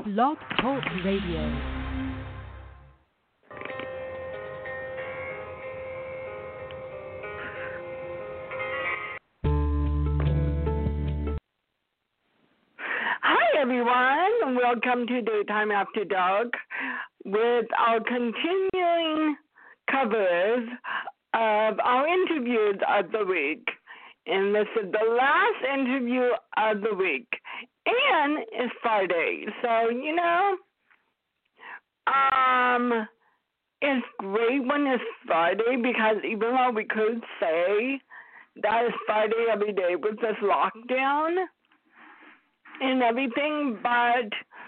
Blog Talk Radio. Hi, everyone. Welcome to Daytime After Dark with our continuing covers of our interviews of the week. And this is the last interview of the week. And it's Friday. So, it's great when it's Friday because even though we could say that it's Friday every day with this lockdown and everything, but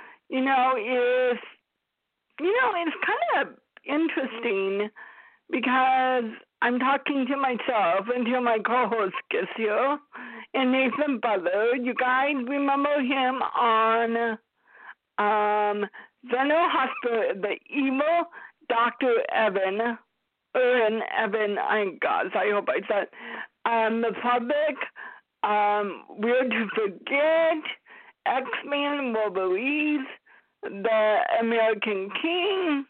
it's kind of interesting because I'm talking to myself until my co-host gets here, and Nathan Butler. You guys remember him on General Hospital, the evil Dr. Evan, I hope I said, the public, We're to Forget, X-Men, Wolverines, The American King,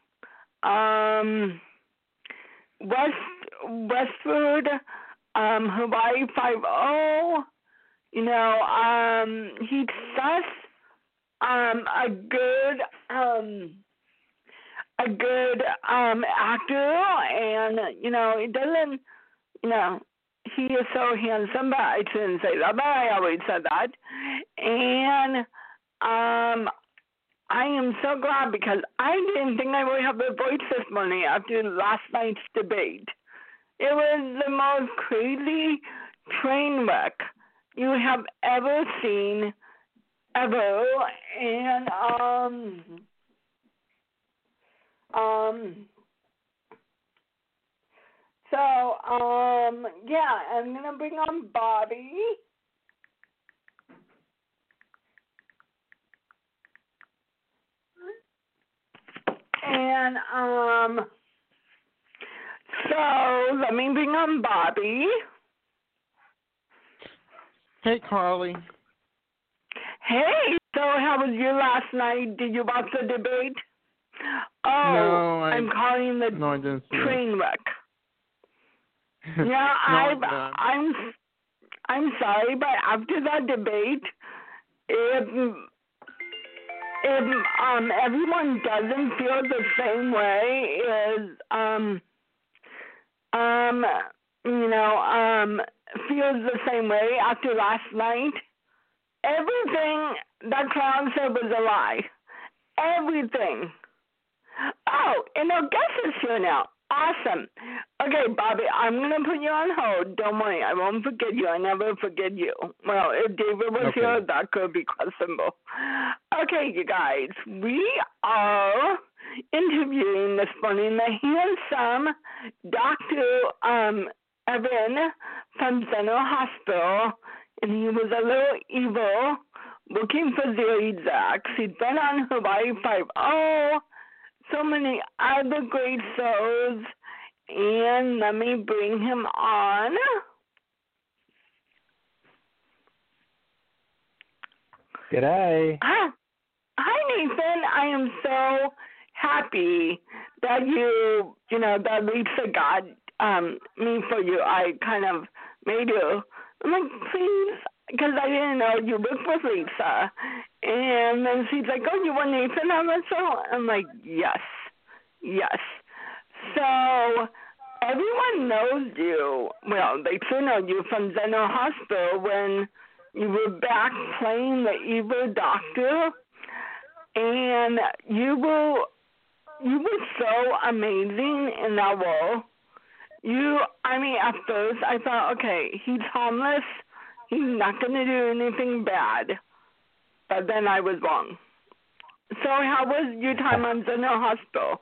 Westford, Hawaii 5-0. He's such a good actor, and it doesn't, he is so handsome, but I shouldn't say that, but I always said that. And I am so glad because I didn't think I would have a voice this morning after last night's debate. It was the most crazy train wreck you have ever seen, ever. And yeah, I'm gonna bring on Bobby. And so let me bring on Bobby. Hey, Carly. Hey, so how was your last night? Did you watch the debate? Oh, no, I'm calling the I didn't see train wreck. Yeah, I'm sorry, but after that debate, if everyone doesn't feel the same way feels the same way after last night, everything that Clown said was a lie. Everything. Oh, and our guest is here now. Awesome. Okay, Bobby, I'm going to put you on hold. Don't worry, I won't forget you. I never forget you. Well, if David was here, that could be questionable. Okay, you guys, we are interviewing this morning the handsome Dr. Evan from General Hospital, and he was a little evil looking for Zuri Zacks. He's been on Hawaii 5-0. So many other great shows, and let me bring him on. G'day. Hi, Nathan. I am so happy that that Lisa got me for you. I kind of made you. I'm like, please, because I didn't know you worked with Lisa. And then she's like, oh, you want Nathan on the show? I'm like, yes. So everyone knows you. Well, they should know you from General Hospital when you were back playing the evil doctor. And you were so amazing in that role. At first I thought, okay, he's harmless. He's not going to do anything bad. But then I was wrong. So how was your time on General Hospital?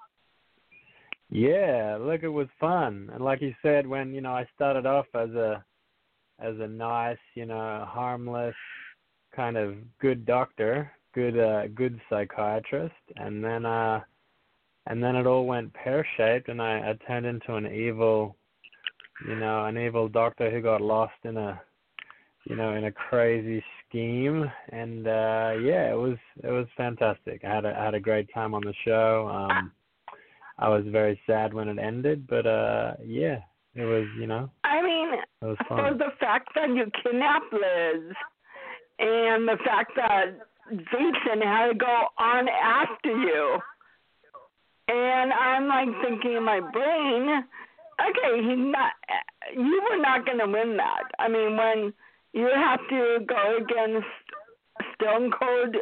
Yeah, look, it was fun. And like you said, when, I started off as a nice, harmless, kind of good doctor, good psychiatrist, and then it all went pear-shaped, and I turned into an evil doctor who got lost in a crazy scheme, and yeah, it was fantastic. I had a great time on the show. I was very sad when it ended, but yeah, it was, I mean, it was for fun. the fact that you kidnapped Liz and the fact that Jason had to go on after you, and I'm like thinking in my brain, okay, you were not going to win that. I mean, when you have to go against Stone Cold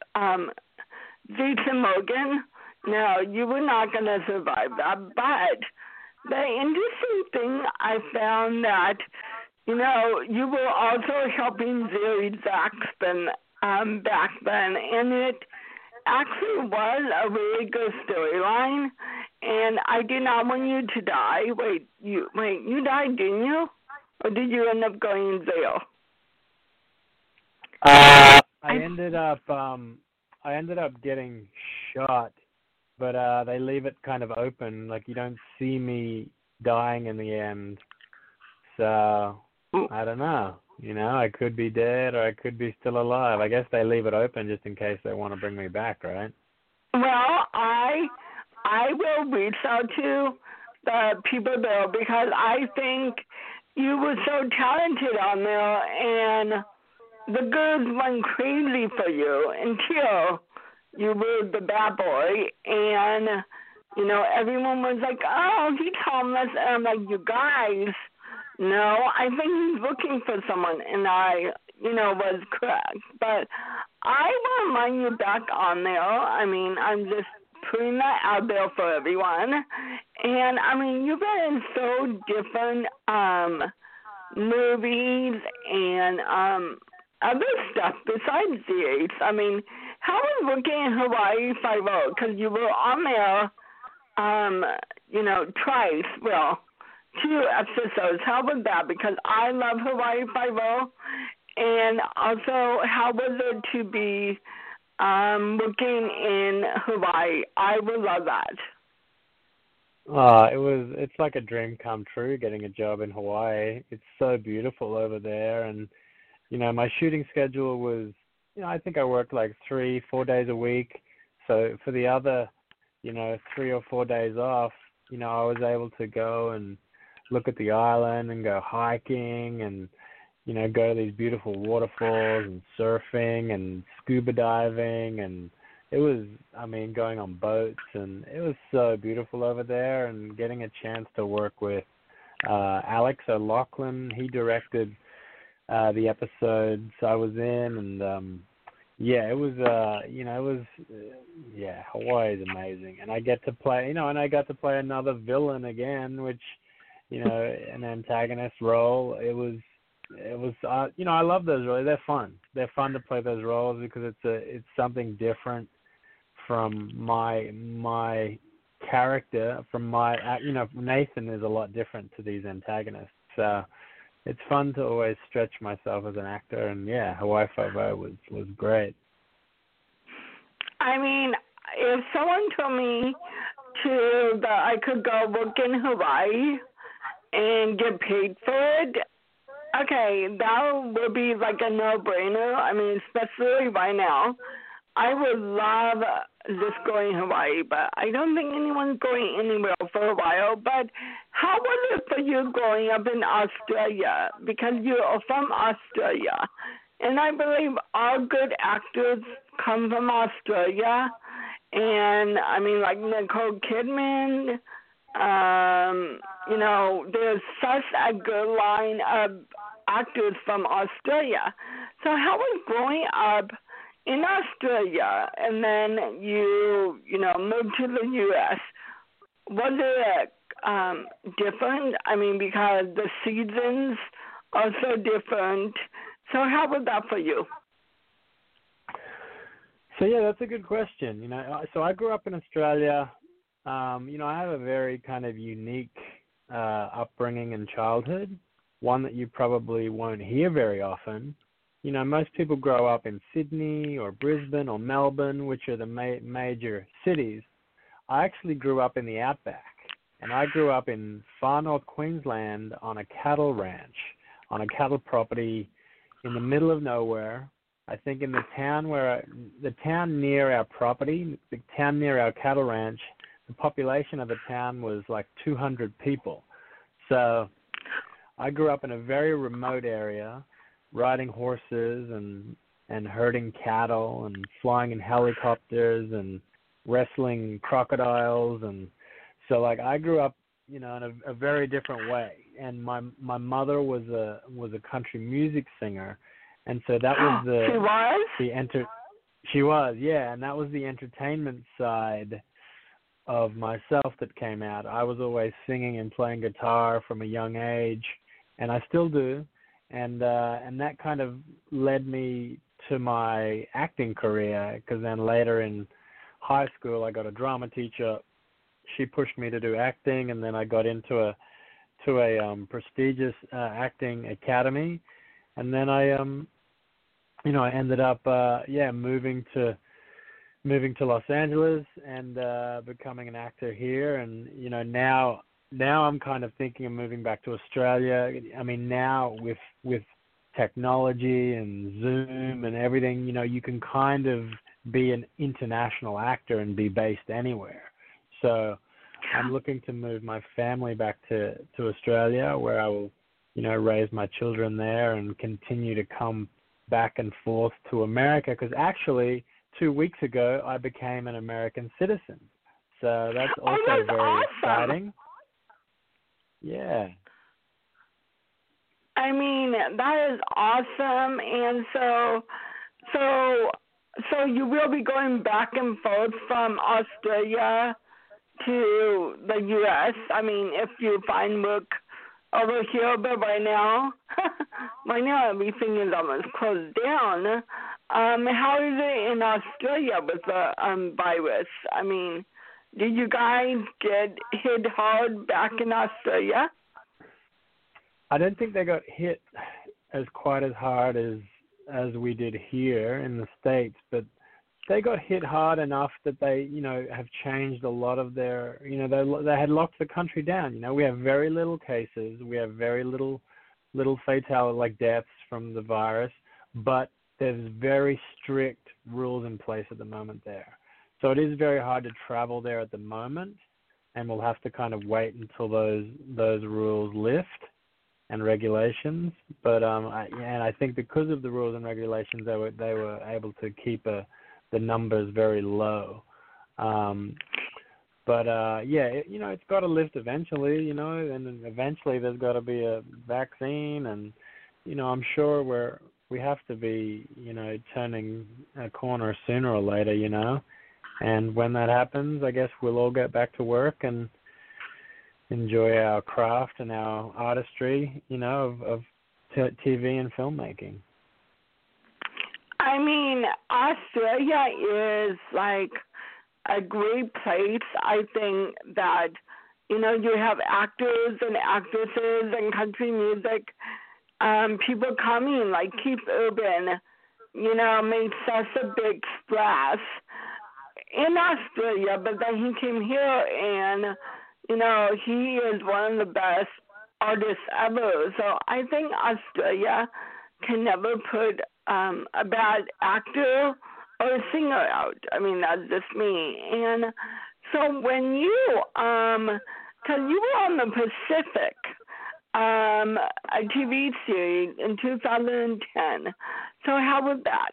Jason Morgan, no, you were not going to survive that. But the interesting thing I found that, you were also helping Jerry Zaxton back then, and it actually was a really good storyline. And I did not want you to die. Wait, you died, didn't you? Or did you end up going in jail? I ended up getting shot, but they leave it kind of open, like you don't see me dying in the end. So I don't know. I could be dead or I could be still alive. I guess they leave it open just in case they want to bring me back, right? Well, I will reach out to the people there because I think you were so talented on there, and the girls went crazy for you until you were the bad boy, and everyone was like, "Oh, he's harmless," and I'm like, "You guys, no, I think he's looking for someone," and I, was correct, but I won't mind you back on there. I mean, I'm just putting that out there for everyone. And I mean, you've been in so different movies and other stuff besides the Ace. I mean, how was working in Hawaii Five-0? Because you were on there, twice. Well, 2 episodes. How was that? Because I love Hawaii Five-0. And also, how was it to be working in Hawaii? I would love that. It's like a dream come true getting a job in Hawaii. It's so beautiful over there, and my shooting schedule was, I think I worked like 3-4 days a week. So for the other, 3 or 4 days off, I was able to go and look at the island and go hiking and go to these beautiful waterfalls and surfing and scuba diving, and it was, going on boats, and it was so beautiful over there, and getting a chance to work with Alex O'Loughlin. He directed the episodes I was in, and yeah, it was, Hawaii is amazing, and I get to play, and I got to play another villain again, which, an antagonist role. It was, I love those roles. They're fun. They're fun to play those roles because it's something different from my character. From my, Nathan is a lot different to these antagonists. So it's fun to always stretch myself as an actor. And yeah, Hawaii Five-0 was great. I mean, if someone told me that I could go work in Hawaii and get paid for it, okay, that would be like a no-brainer. I mean, especially right now. I would love just going to Hawaii, but I don't think anyone's going anywhere for a while. But how was it for you growing up in Australia? Because you are from Australia. And I believe all good actors come from Australia. And, I mean, like Nicole Kidman, there's such a good line of actors from Australia. So how was growing up in Australia and then you moved to the U.S.? Was it different? I mean, because the seasons are so different. So how was that for you? So yeah, that's a good question. So I grew up in Australia. I have a very kind of unique upbringing and childhood, one that you probably won't hear very often. Most people grow up in Sydney or Brisbane or Melbourne, which are the major cities. I actually grew up in the outback, and I grew up in far north Queensland on a cattle ranch, on a cattle property in the middle of nowhere, I think in the town near our property, the town near our cattle ranch, the population of the town was like 200 people. So I grew up in a very remote area, riding horses and herding cattle and flying in helicopters and wrestling crocodiles. And so like I grew up, you know, in a very different way. And my mother was a country music singer, and so that was she was, yeah, and that was the entertainment side of myself that came out. I was always singing and playing guitar from a young age, and I still do, and that kind of led me to my acting career, because then later in high school I got a drama teacher. She pushed me to do acting, and then I got into a prestigious acting academy, and then I I ended up moving to Los Angeles and becoming an actor here. And now I'm kind of thinking of moving back to Australia. I mean, now with technology and Zoom and everything, you can kind of be an international actor and be based anywhere. So I'm looking to move my family back to Australia, where I will, raise my children there and continue to come back and forth to America, because actually 2 weeks ago I became an American citizen. So that's also very awesome. Exciting. Yeah. I mean, that is awesome. And so you will be going back and forth from Australia to the U.S. I mean, if you find work over here, but right now everything is almost closed down. How is it in Australia with the virus? I mean, did you guys get hit hard back in Australia? I don't think they got hit as quite as hard as we did here in the States, but they got hit hard enough that they, have changed a lot of their, they had locked the country down. We have very little cases. We have very little fatality, like deaths from the virus, but there's very strict rules in place at the moment there. So it is very hard to travel there at the moment, and we'll have to kind of wait until those rules lift and regulations. But I think because of the rules and regulations, they were able to keep the numbers very low. It's got to lift eventually, and eventually there's got to be a vaccine, and, I'm sure we have to be, turning a corner sooner or later, and when that happens, I guess we'll all get back to work and enjoy our craft and our artistry, of TV and filmmaking. I mean, Australia is like a great place. I think that, you have actors and actresses and country music, people coming, like Keith Urban, made such a big splash in Australia, but then he came here and, he is one of the best artists ever. So I think Australia can never put a bad actor or a singer out. I mean, that's just me. And so when you, because you were on the Pacific, a TV series in 2010. So how was that?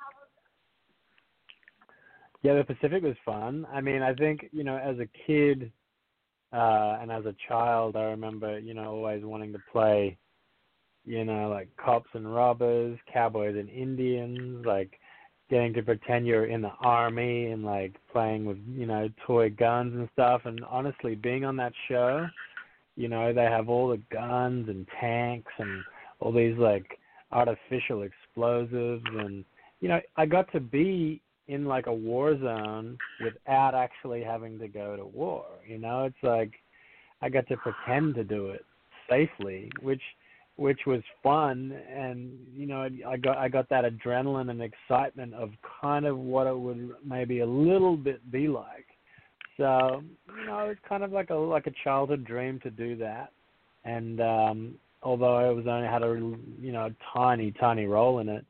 Yeah, the Pacific was fun. I mean, I think, as a kid and as a child, I remember, always wanting to play, like cops and robbers, cowboys and Indians, like getting to pretend you're in the army and like playing with, toy guns and stuff. And honestly, being on that show, they have all the guns and tanks and all these like artificial explosives. And, I got to be in like a war zone without actually having to go to war. It's like I got to pretend to do it safely, which was fun. And I got that adrenaline and excitement of kind of what it would maybe a little bit be like. So it's kind of like a childhood dream to do that. And although I was only had a tiny role in it,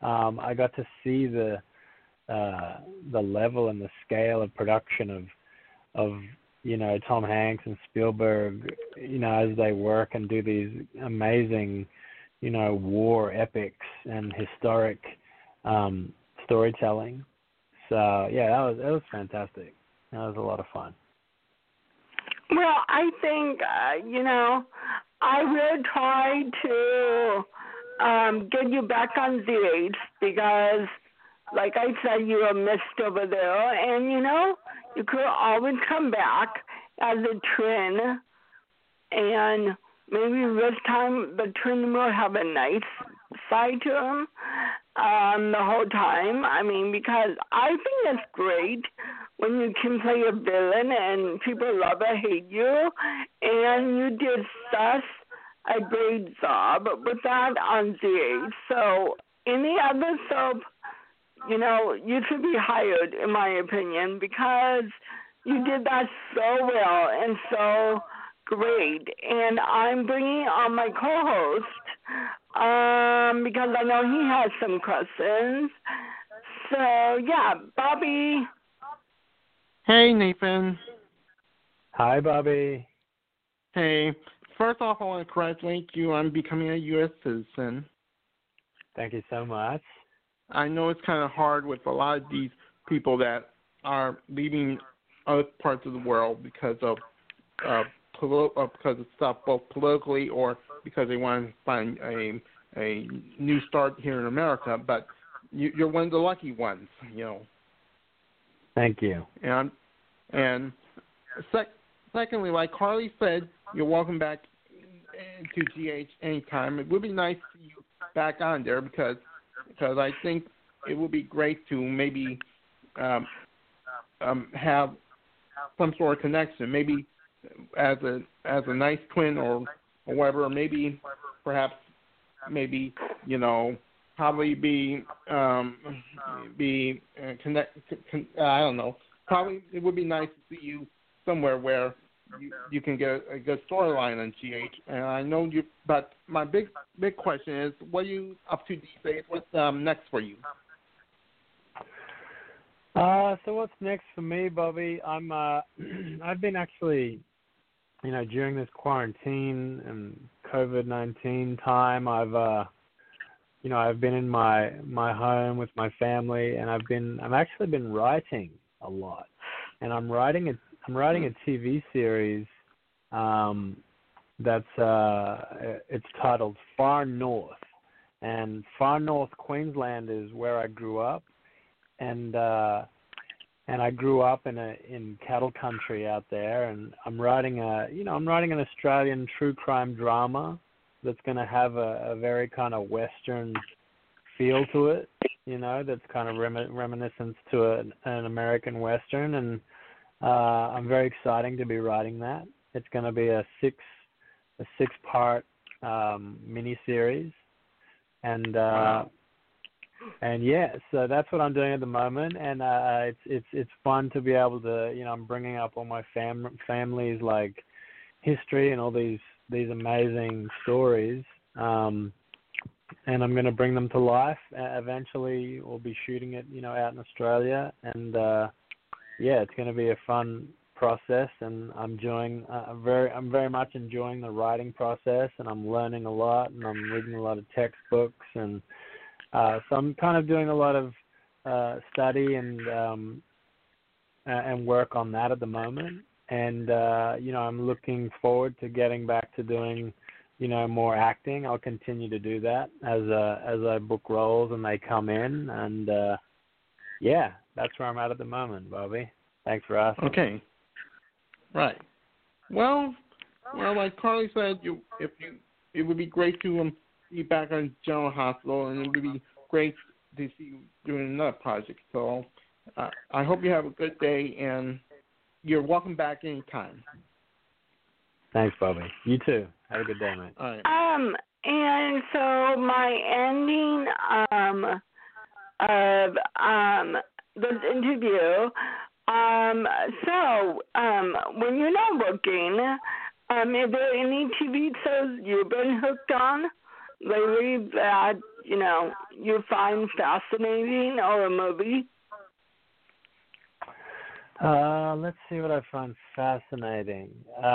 I got to see the level and the scale of production of Tom Hanks and Spielberg, as they work and do these amazing, war epics and historic storytelling. So yeah, that was fantastic. That was a lot of fun. Well, I think I will try to get you back on ZH because, like I said, you were missed over there, and you could always come back as a twin, and maybe this time the twin will have a nice side to him the whole time. I mean, because I think it's great when you can play a villain and people love or hate you, and you did such a great job with that on ZH. So any other soap, you should be hired, in my opinion, because you did that so well and so great. And I'm bringing on my co-host because I know he has some questions. So, yeah, Bobby. Hey, Nathan. Hi, Bobby. Hey. First off, I want to congratulate you on becoming a U.S. citizen. Thank you so much. I know it's kind of hard with a lot of these people that are leaving other parts of the world because of stuff, both politically or because they want to find a new start here in America. But you're one of the lucky ones, Thank you. And secondly, like Carly said, you're welcome back to GH anytime. It would be nice to see you back on there because I think it would be great to maybe have some sort of connection, maybe as a nice twin or whatever, maybe perhaps probably be connect. I don't know. Probably it would be nice to see you somewhere where you can get a good storyline on GH. And I know you, but my big question is, what are you up to these days? What's next for you? So what's next for me, Bobby? I've been actually, during this quarantine and COVID-19 time, I've been in my home with my family, and I've actually been writing a lot, and I'm writing a TV series that's it's titled Far North, and Far North Queensland is where I grew up, and I grew up in cattle country out there, and I'm writing an Australian true crime drama that's going to have a very kind of Western feel to it, that's kind of reminiscent to an American Western, and I'm very excited to be writing that. It's going to be a six-part miniseries, and wow. And yeah, so that's what I'm doing at the moment, and it's fun to be able to, I'm bringing up all my family's like history and all these amazing stories, and I'm going to bring them to life. Eventually, we'll be shooting it, out in Australia, and yeah, it's going to be a fun process, and I'm very much enjoying the writing process, and I'm learning a lot, and I'm reading a lot of textbooks, and so I'm kind of doing a lot of study and work on that at the moment, and I'm looking forward to getting back to doing more acting. I'll continue to do that as I book roles and they come in, and yeah, that's where I'm at the moment, Bobby. Thanks for asking. Okay. Right. Well, like Carly said, it would be great to be back on General Hospital, and it would be great to see you doing another project. So I hope you have a good day, and you're welcome back anytime. Thanks, Bobby. You too. Have a good day, mate. All right. And so my ending of this interview. So when you're not working, are there any TV shows you've been hooked on lately that you find fascinating or a movie? Let's see what I find fascinating.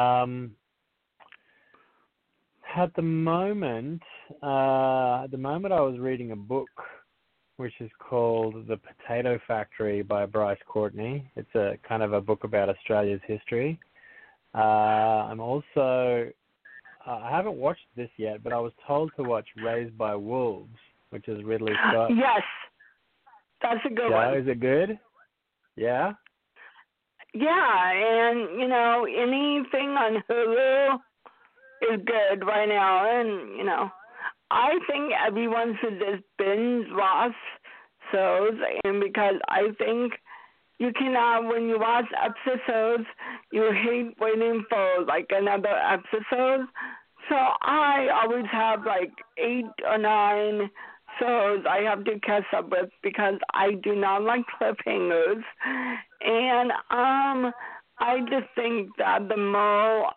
At the moment, I was reading a book which is called The Potato Factory by Bryce Courtney. It's a kind of a book about Australia's history. I'm also, I haven't watched this yet, but I was told to watch Raised by Wolves, which is Ridley Scott. Yes, that's a good one. Is it good? Yeah? Yeah, and, anything on Hulu is good right now, and, I think everyone should just binge watch shows, and because I think you cannot, when you watch episodes, you hate waiting for, another episode. So I always have, 8 or 9 shows I have to catch up with because I do not like cliffhangers. And I just think that the more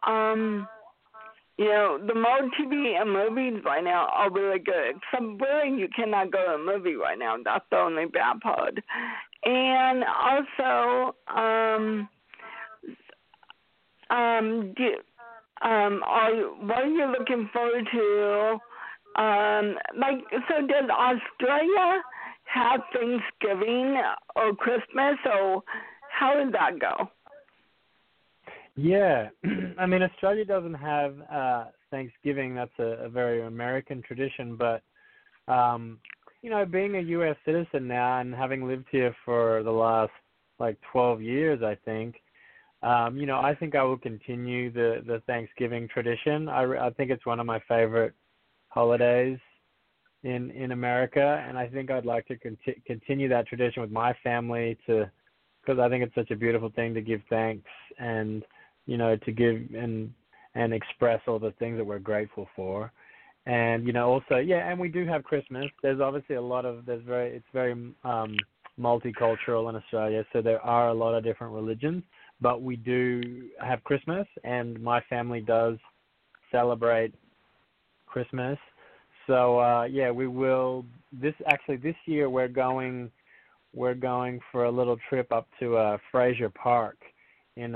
TV and movies right now are really good. Except really you cannot go to a movie right now. That's the only bad part. And also, what are you looking forward to? So does Australia have Thanksgiving or Christmas, or how does that go? Yeah, I mean, Australia doesn't have Thanksgiving. That's a very American tradition. But, being a U.S. citizen now and having lived here for the last, 12 years, I think, I think I will continue the Thanksgiving tradition. I think it's one of my favorite holidays in America, and I think I'd like to continue that tradition with my family because I think it's such a beautiful thing to give thanks and to give and express all the things that we're grateful for. And, also, and we do have Christmas. There's obviously it's very multicultural in Australia, so there are a lot of different religions, but we do have Christmas, and my family does celebrate Christmas. So, we will, this year we're going for a little trip up to Fraser Park in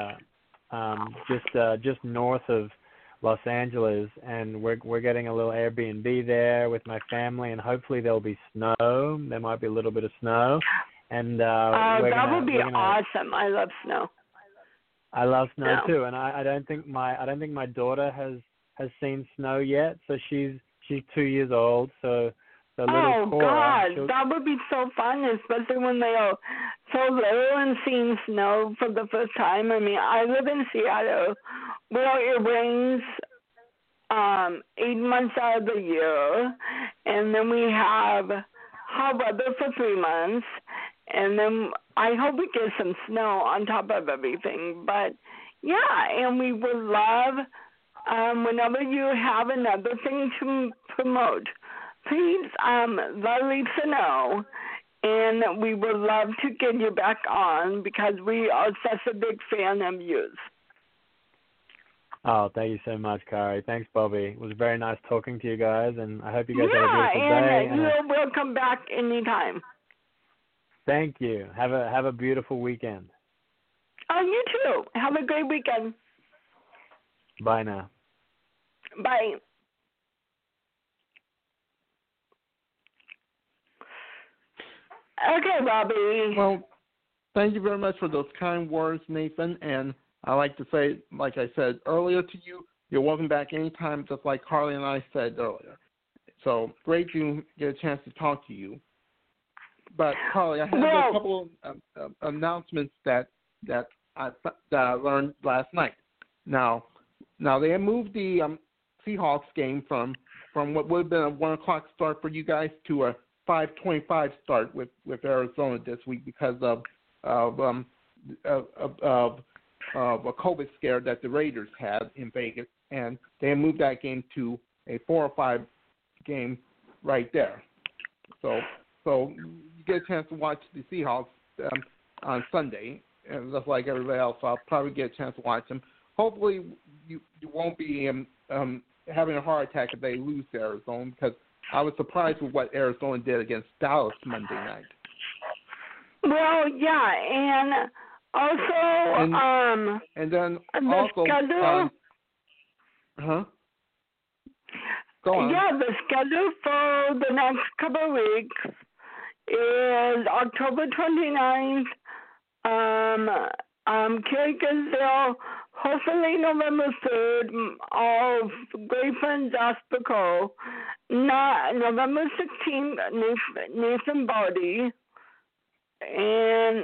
just north of Los Angeles, and we're getting a little Airbnb there with my family, and hopefully there'll be snow. There might be a little bit of snow, and that would be awesome. I love snow. I love snow too, and I don't think my daughter has seen snow yet, so she's 2 years old, so. Oh, God, that would be so fun, especially when they are so little and seeing snow for the first time. I mean, I live in Seattle where it rains 8 months out of the year, and then we have hot weather for 3 months, and then I hope we get some snow on top of everything. But, and we would love, whenever you have another thing to promote, please let Lisa know, and we would love to get you back on because we are such a big fan of yours. Oh, thank you so much, Kari. Thanks, Bobby. It was very nice talking to you guys, and I hope you guys have a beautiful day. And you're welcome back anytime. Thank you. Have a beautiful weekend. Oh, you too. Have a great weekend. Bye now. Bye. Okay, Robbie. Well, thank you very much for those kind words, Nathan. And I like to say, like I said earlier to you, you're welcome back anytime, just like Carly and I said earlier. So great to get a chance to talk to you. But Carly, I have a couple of announcements that I learned last night. Now they have moved the Seahawks game from what would have been a 1 o'clock start for you guys to a 5:25 start with Arizona this week because of a COVID scare that the Raiders had in Vegas, and they moved that game to a 4 or 5 game right there. So you get a chance to watch the Seahawks on Sunday, and just like everybody else, I'll probably get a chance to watch them. Hopefully, you won't be having a heart attack if they lose to Arizona, because I was surprised with what Arizona did against Dallas Monday night. Well, yeah, and also, and then the also, schedule. Go on. Yeah, the schedule for the next couple of weeks is October 29th. Kyrgyzstan, hopefully November 3rd, of Great Friends Aspico. November 16th, Nathan Barty. And,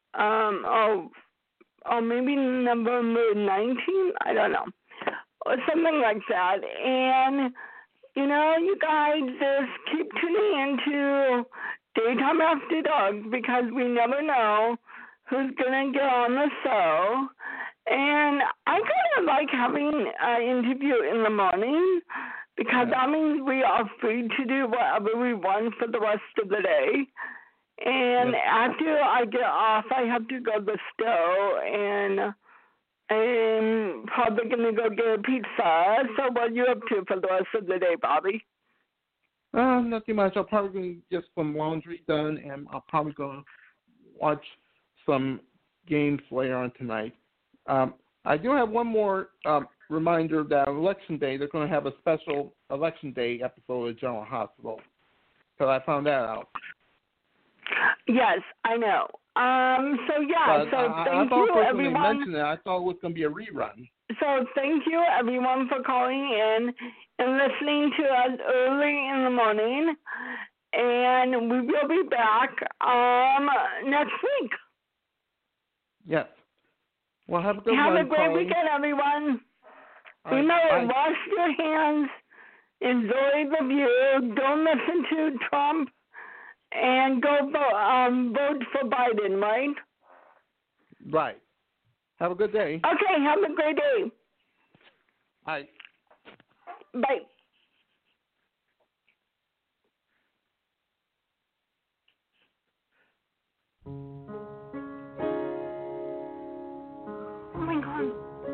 or maybe November 19th, I don't know. Or something like that. And, you guys just keep tuning into Daytime After Dark because we never know who's going to get on the show. And I kind of like having an interview in the morning because that means we are free to do whatever we want for the rest of the day. And after I get off, I have to go to the store, and I'm probably going to go get a pizza. So what are you up to for the rest of the day, Bobby? Nothing much. I'll probably get some laundry done, and I'll probably go watch some games later on tonight. I do have one more reminder that on Election Day, they're going to have a special Election Day episode of General Hospital. So I found that out. Yes, I know. So thank you, everyone. I mentioned it, I thought it was going to be a rerun. So thank you, everyone, for calling in and listening to us early in the morning. And we will be back next week. Yes. Well, have a good one. Have a great weekend, everyone. Remember, wash your hands, enjoy the view, don't listen to Trump, and go vote for Biden, right? Right. Have a good day. Okay, have a great day. Bye. Bye. Oh my God.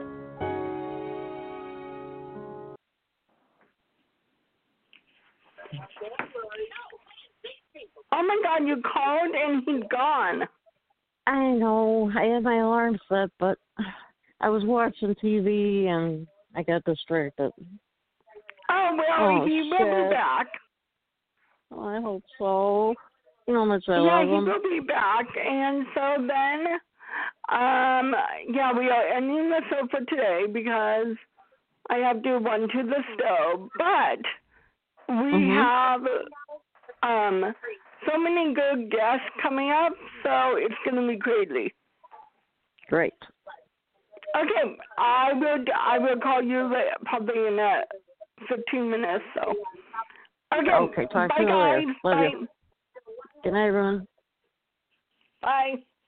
Oh my God, you called and he's gone. I know. I had my alarm set, but I was watching TV and I got distracted. Oh, well, he will be back. Oh, I hope so. You know how much I love him. Yeah, he will be back. And so then, we are ending the show for today because I have to run to the stove. But we have so many good guests coming up, so it's going to be crazy. Great. Okay, I will call you probably in 15 minutes. So. Okay, talk to you later. Love you. Good night, everyone. Bye.